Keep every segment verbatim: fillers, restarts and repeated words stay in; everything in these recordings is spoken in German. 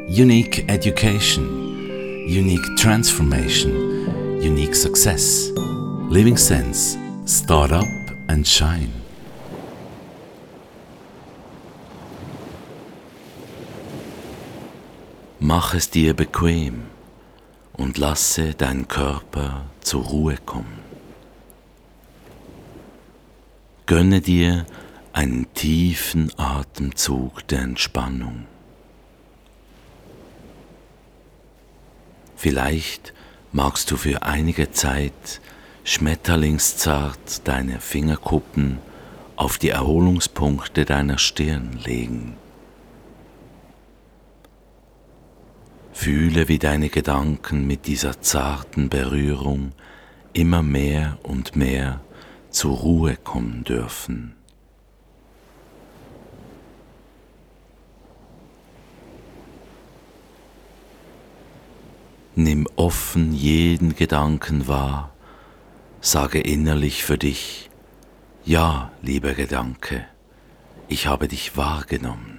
Unique education, unique transformation, unique success, living sense, start up and shine. Mach es dir bequem und lasse deinen Körper zur Ruhe kommen. Gönne dir einen tiefen Atemzug der Entspannung. Vielleicht magst du für einige Zeit schmetterlingszart deine Fingerkuppen auf die Erholungspunkte deiner Stirn legen. Fühle, wie deine Gedanken mit dieser zarten Berührung immer mehr und mehr zur Ruhe kommen dürfen. Nimm offen jeden Gedanken wahr, sage innerlich für dich: Ja, lieber Gedanke, ich habe dich wahrgenommen.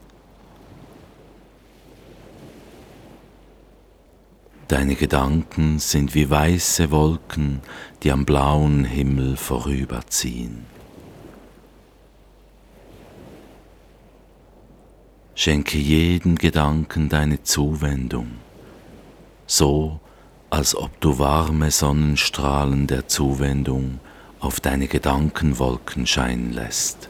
Deine Gedanken sind wie weiße Wolken, die am blauen Himmel vorüberziehen. Schenke jedem Gedanken deine Zuwendung, so als ob du warme Sonnenstrahlen der Zuwendung auf deine Gedankenwolken scheinen lässt.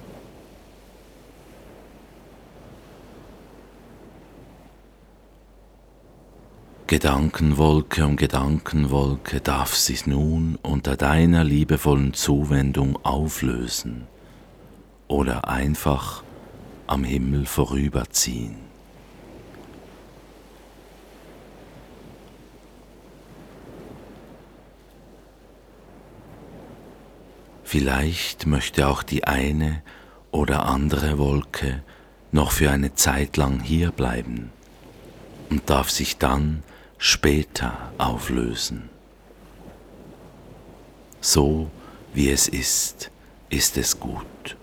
Gedankenwolke um Gedankenwolke darf sich nun unter deiner liebevollen Zuwendung auflösen oder einfach am Himmel vorüberziehen. Vielleicht möchte auch die eine oder andere Wolke noch für eine Zeit lang hier bleiben und darf sich dann später auflösen. So wie es ist, ist es gut.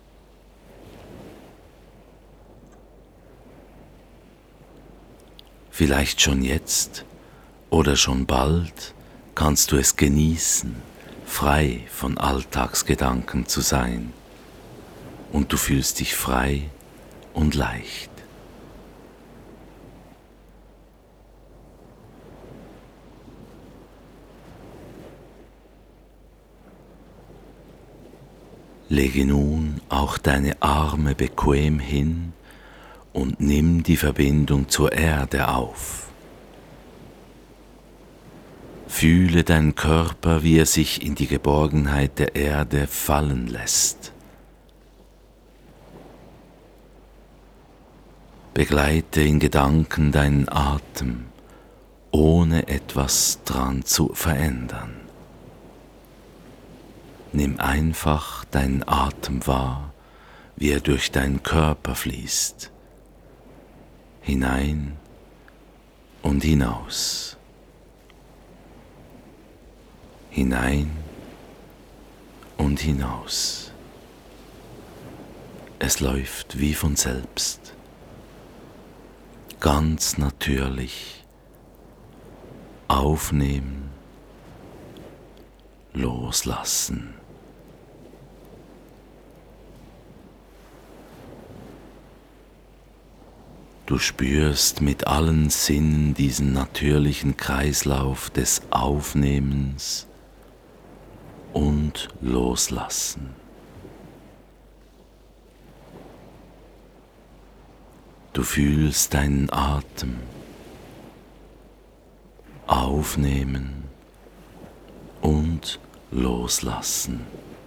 Vielleicht schon jetzt oder schon bald kannst du es genießen, frei von Alltagsgedanken zu sein, und du fühlst dich frei und leicht. Lege nun auch deine Arme bequem hin und nimm die Verbindung zur Erde auf. Fühle deinen Körper, wie er sich in die Geborgenheit der Erde fallen lässt. Begleite in Gedanken deinen Atem, ohne etwas dran zu verändern. Nimm einfach deinen Atem wahr, wie er durch deinen Körper fließt, hinein und hinaus. Hinein und hinaus. Es läuft wie von selbst, ganz natürlich. Aufnehmen, loslassen. Du spürst mit allen Sinnen diesen natürlichen Kreislauf des Aufnehmens und Loslassen. Du fühlst deinen Atem aufnehmen und loslassen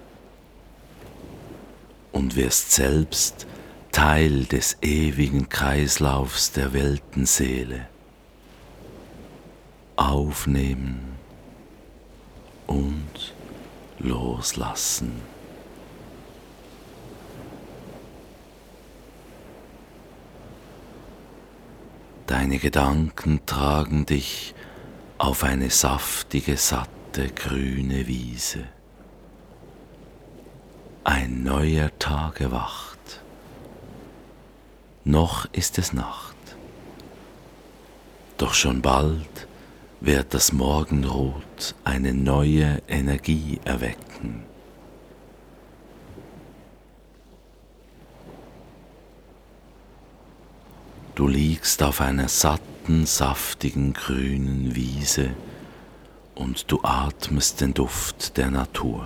und wirst selbst Teil des ewigen Kreislaufs der Weltenseele. Aufnehmen und loslassen. Deine Gedanken tragen dich auf eine saftige, satte, grüne Wiese. Ein neuer Tag erwacht. Noch ist es Nacht, Doch schon bald wird das Morgenrot eine neue Energie erwecken. Du liegst auf einer satten, saftigen, grünen Wiese und du atmest den Duft der Natur.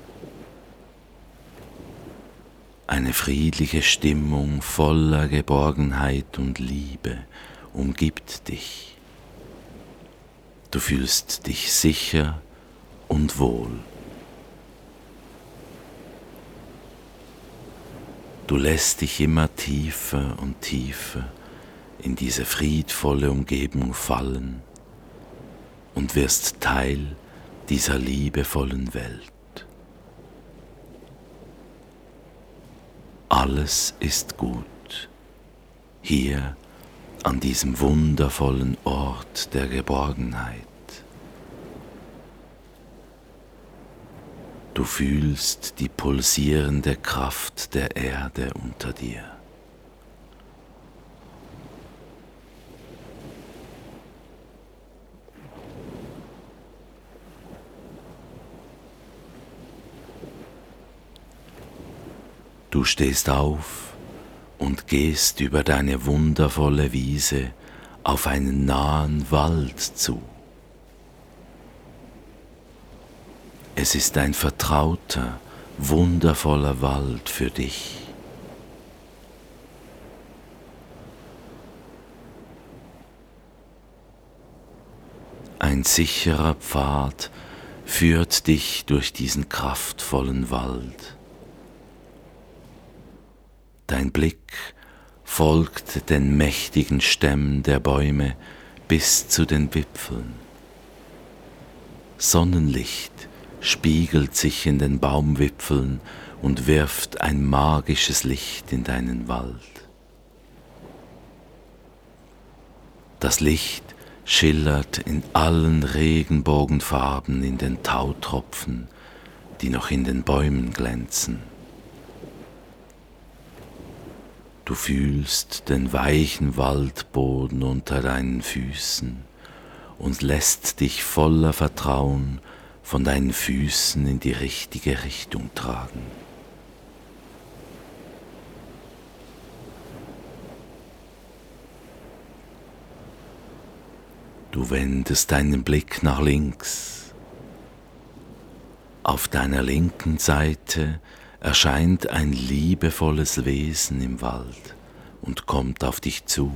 Eine friedliche Stimmung voller Geborgenheit und Liebe umgibt dich. Du fühlst dich sicher und wohl. Du lässt dich immer tiefer und tiefer in diese friedvolle Umgebung fallen und wirst Teil dieser liebevollen Welt. Alles ist gut, hier an diesem wundervollen Ort der Geborgenheit. Du fühlst die pulsierende Kraft der Erde unter dir. Du stehst auf und gehst über deine wundervolle Wiese auf einen nahen Wald zu. Es ist ein vertrauter, wundervoller Wald für dich. Ein sicherer Pfad führt dich durch diesen kraftvollen Wald. Dein Blick folgt den mächtigen Stämmen der Bäume bis zu den Wipfeln. Sonnenlicht spiegelt sich in den Baumwipfeln und wirft ein magisches Licht in deinen Wald. Das Licht schillert in allen Regenbogenfarben in den Tautropfen, die noch in den Bäumen glänzen. Du fühlst den weichen Waldboden unter deinen Füßen und lässt dich voller Vertrauen von deinen Füßen in die richtige Richtung tragen. Du wendest deinen Blick nach links. Auf deiner linken Seite erscheint ein liebevolles Wesen im Wald und kommt auf dich zu.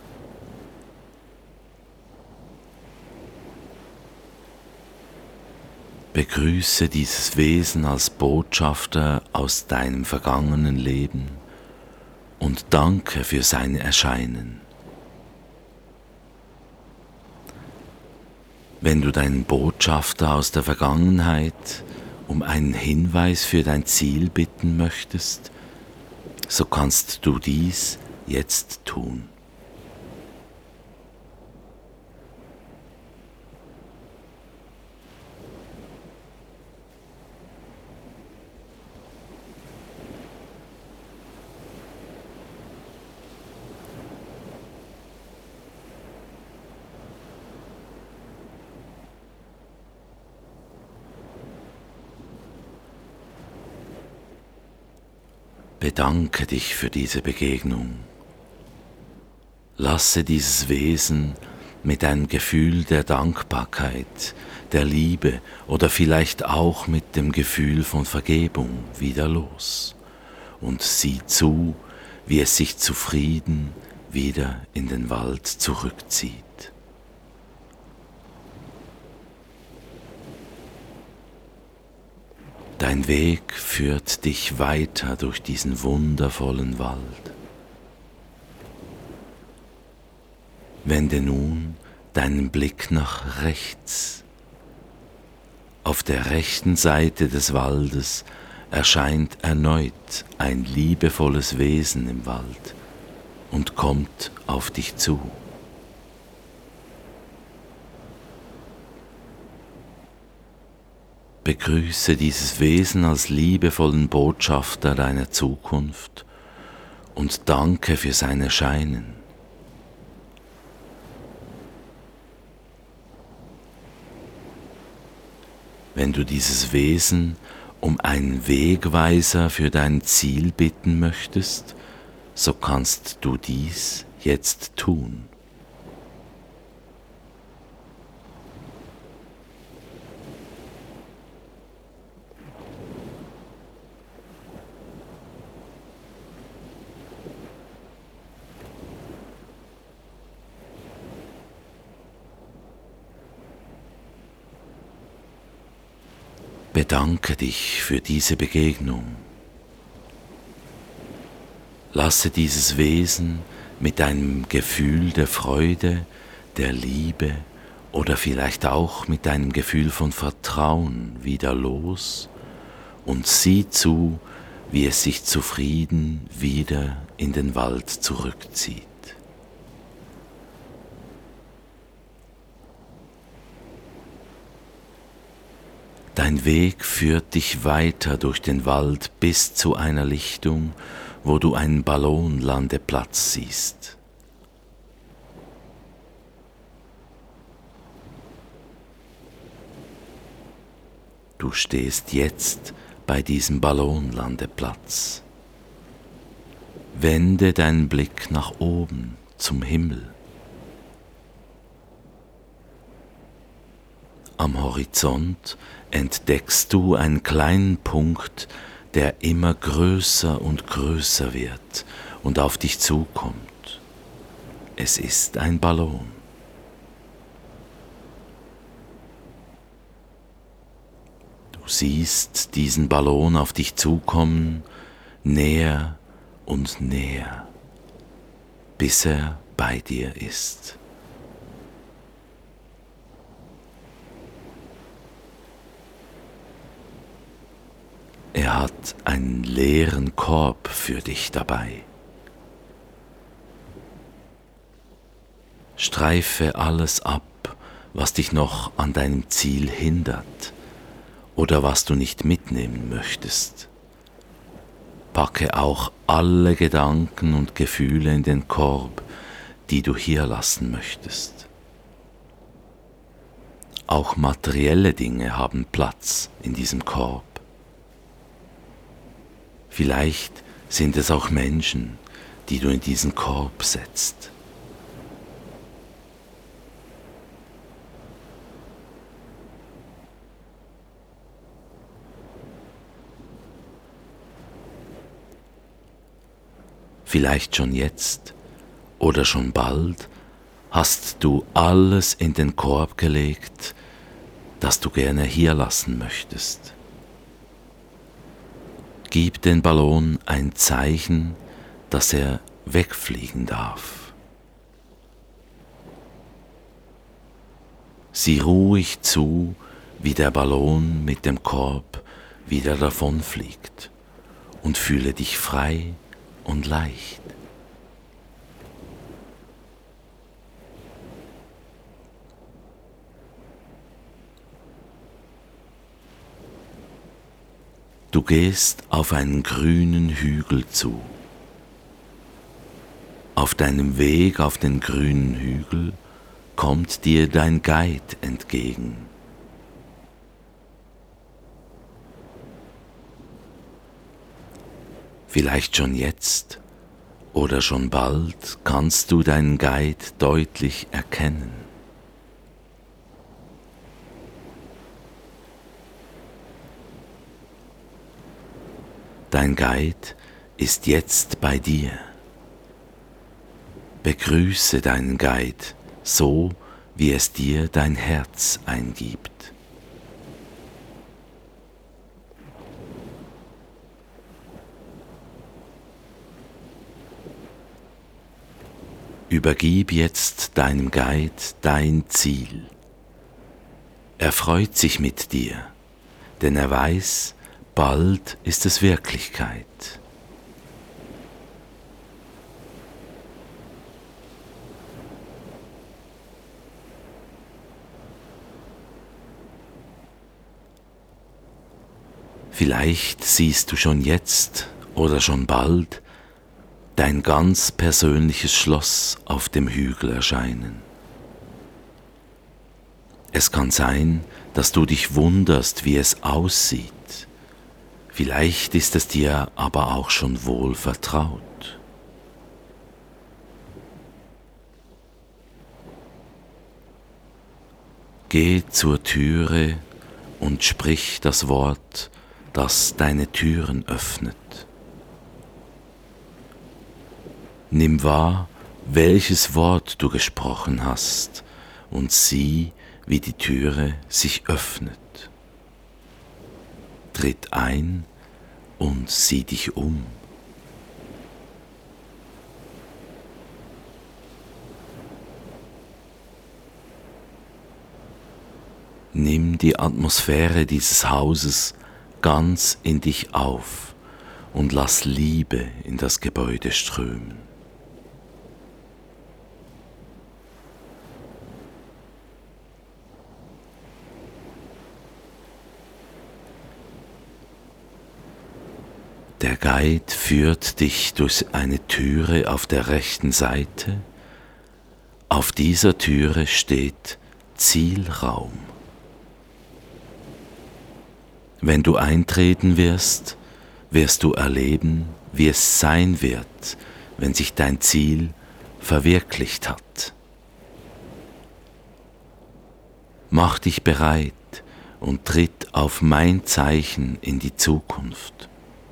Begrüße dieses Wesen als Botschafter aus deinem vergangenen Leben und danke für sein Erscheinen. Wenn du deinen Botschafter aus der Vergangenheit um einen Hinweis für dein Ziel bitten möchtest, so kannst du dies jetzt tun. Bedanke dich für diese Begegnung. Lasse dieses Wesen mit einem Gefühl der Dankbarkeit, der Liebe oder vielleicht auch mit dem Gefühl von Vergebung wieder los und sieh zu, wie es sich zufrieden wieder in den Wald zurückzieht. Dein Weg führt dich weiter durch diesen wundervollen Wald. Wende nun deinen Blick nach rechts. Auf der rechten Seite des Waldes erscheint erneut ein liebevolles Wesen im Wald und kommt auf dich zu. Begrüße dieses Wesen als liebevollen Botschafter deiner Zukunft und danke für sein Erscheinen. wenn du dieses Wesen um einen Wegweiser für dein Ziel bitten möchtest, so kannst du dies jetzt tun. Bedanke dich für diese Begegnung. Lasse dieses Wesen mit einem Gefühl der Freude, der Liebe oder vielleicht auch mit einem Gefühl von Vertrauen wieder los und sieh zu, wie es sich zufrieden wieder in den Wald zurückzieht. Dein Weg führt dich weiter durch den Wald bis zu einer Lichtung, wo du einen Ballonlandeplatz siehst. Du stehst jetzt bei diesem Ballonlandeplatz. Wende deinen Blick nach oben zum Himmel. Am Horizont entdeckst du einen kleinen Punkt, der immer größer und größer wird und auf dich zukommt. Es ist ein Ballon. Du siehst diesen Ballon auf dich zukommen, näher und näher, bis er bei dir ist. Er hat einen leeren Korb für dich dabei. Streife alles ab, was dich noch an deinem Ziel hindert oder was du nicht mitnehmen möchtest. Packe auch alle Gedanken und Gefühle in den Korb, die du hier lassen möchtest. Auch materielle Dinge haben Platz in diesem Korb. Vielleicht sind es auch Menschen, die du in diesen Korb setzt. Vielleicht schon jetzt oder schon bald hast du alles in den Korb gelegt, das du gerne hier lassen möchtest. Gib den Ballon ein Zeichen, dass er wegfliegen darf. Sieh ruhig zu, wie der Ballon mit dem Korb wieder davonfliegt und fühle dich frei und leicht. Du gehst auf einen grünen Hügel zu. Auf deinem Weg auf den grünen Hügel kommt dir dein Guide entgegen. Vielleicht schon jetzt oder schon bald kannst du deinen Guide deutlich erkennen. Dein Guide ist jetzt bei dir. Begrüße deinen Guide so, wie es dir dein Herz eingibt. Übergib jetzt deinem Guide dein Ziel. Er freut sich mit dir, denn er weiß, bald ist es Wirklichkeit. Vielleicht siehst du schon jetzt oder schon bald dein ganz persönliches Schloss auf dem Hügel erscheinen. Es kann sein, dass du dich wunderst, wie es aussieht. Vielleicht ist es dir aber auch schon wohl vertraut. Geh zur Türe und sprich das Wort, das deine Türen öffnet. Nimm wahr, welches Wort du gesprochen hast, und sieh, wie die Türe sich öffnet. Tritt ein und sieh dich um. Nimm die Atmosphäre dieses Hauses ganz in dich auf und lass Liebe in das Gebäude strömen. Der Guide führt dich durch eine Türe auf der rechten Seite. Auf dieser Türe steht Zielraum. Wenn du eintreten wirst, wirst du erleben, wie es sein wird, wenn sich dein Ziel verwirklicht hat. Mach dich bereit und tritt auf mein Zeichen in die Zukunft.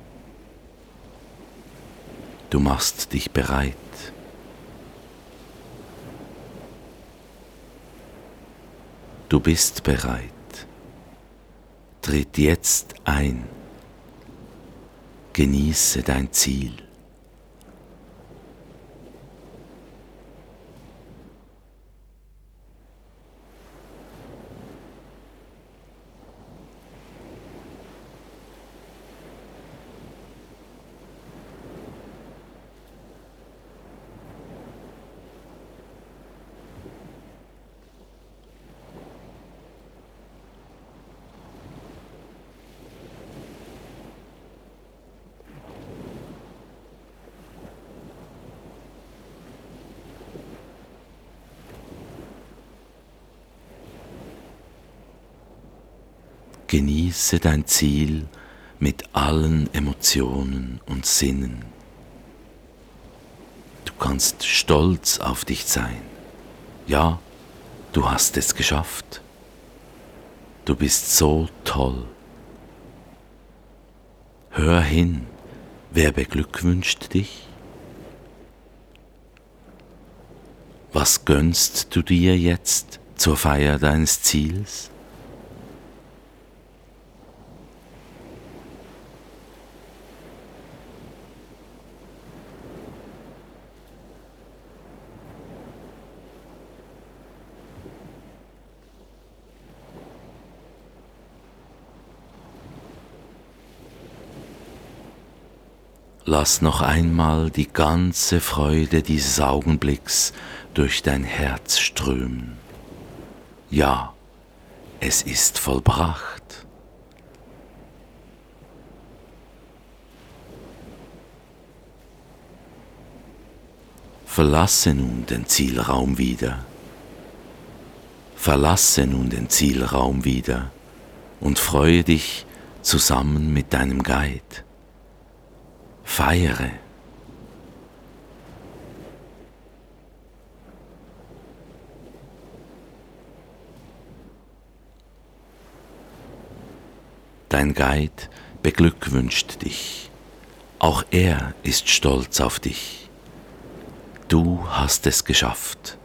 Du machst dich bereit. Du bist bereit. Tritt jetzt ein. Genieße dein Ziel. Genieße dein Ziel mit allen Emotionen und Sinnen. Du kannst stolz auf dich sein. Ja, du hast es geschafft. Du bist so toll. Hör hin, wer beglückwünscht dich? Was gönnst du dir jetzt zur Feier deines Ziels? Lass noch einmal die ganze Freude dieses Augenblicks durch dein Herz strömen. Ja, es ist vollbracht. Verlasse nun den Zielraum wieder. Verlasse nun den Zielraum wieder und freue dich zusammen mit deinem Guide. Feiere. Dein Guide beglückwünscht dich. Auch er ist stolz auf dich. Du hast es geschafft.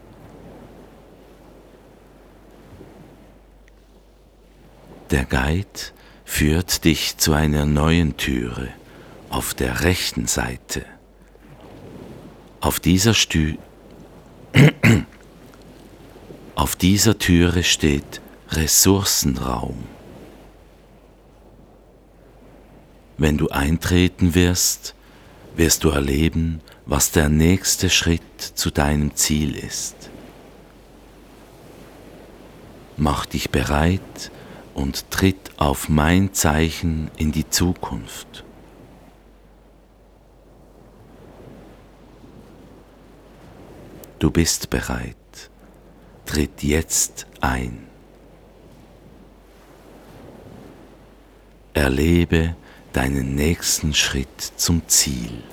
Der Guide führt dich zu einer neuen Türe auf der rechten Seite. Auf dieser Stü Auf dieser Türe steht Ressourcenraum. Wenn du eintreten wirst, wirst du erleben, was der nächste Schritt zu deinem Ziel ist. Mach dich bereit und tritt auf mein Zeichen in die Zukunft. Du bist bereit. Tritt jetzt ein. Erlebe deinen nächsten Schritt zum Ziel.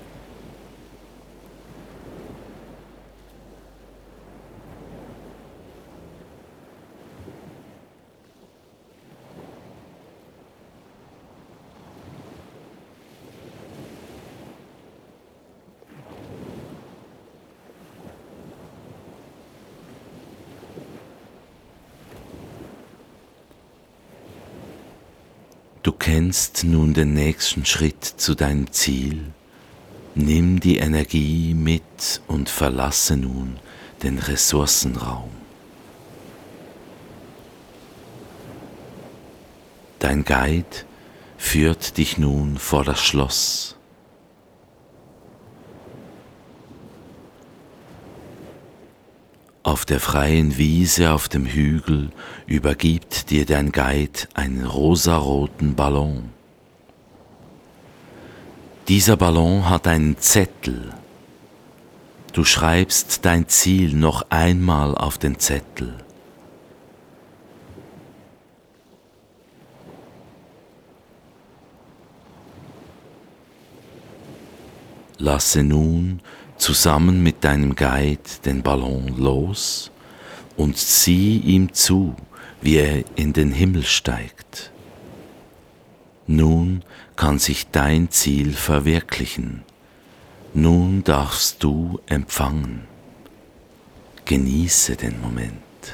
Du kennst nun den nächsten Schritt zu deinem Ziel. Nimm die Energie mit und verlasse nun den Ressourcenraum. Dein Guide führt dich nun vor das Schloss. Auf der freien Wiese auf dem Hügel übergibt dir dein Guide einen rosaroten Ballon. Dieser Ballon hat einen Zettel. Du schreibst dein Ziel noch einmal auf den Zettel. Lasse nun zusammen mit deinem Guide den Ballon los und sieh ihm zu, wie er in den Himmel steigt. Nun kann sich dein Ziel verwirklichen. Nun darfst du empfangen. Genieße den Moment.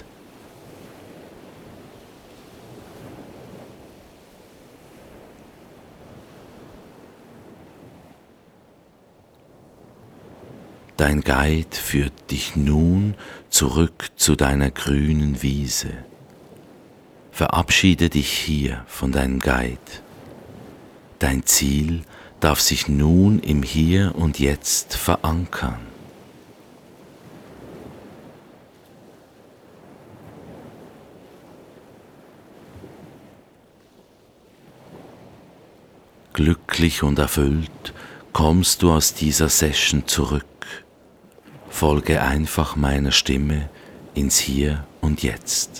Dein Guide führt dich nun zurück zu deiner grünen Wiese. Verabschiede dich hier von deinem Guide. Dein Ziel darf sich nun im Hier und Jetzt verankern. Glücklich und erfüllt kommst du aus dieser Session zurück. Folge einfach meiner Stimme ins Hier und Jetzt.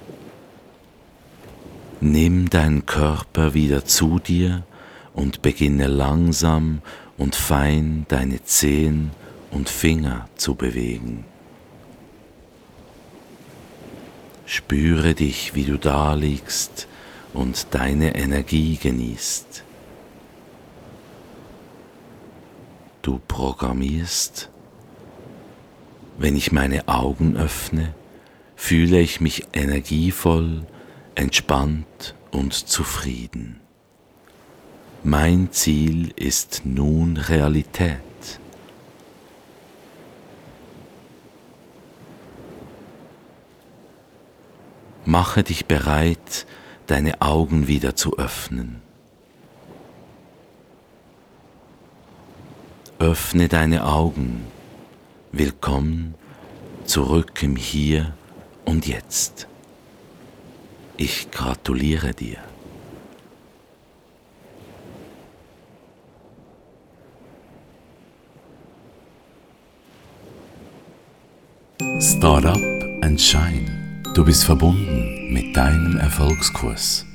Nimm deinen Körper wieder zu dir und beginne langsam und fein deine Zehen und Finger zu bewegen. Spüre dich, wie du da liegst und deine Energie genießt. Du programmierst. Wenn ich meine Augen öffne, fühle ich mich energievoll, entspannt und zufrieden. Mein Ziel ist nun Realität. Mache dich bereit, deine Augen wieder zu öffnen. Öffne deine Augen. Willkommen zurück im Hier und Jetzt. Ich gratuliere dir. Startup and Shine. Du bist verbunden mit deinem Erfolgskurs.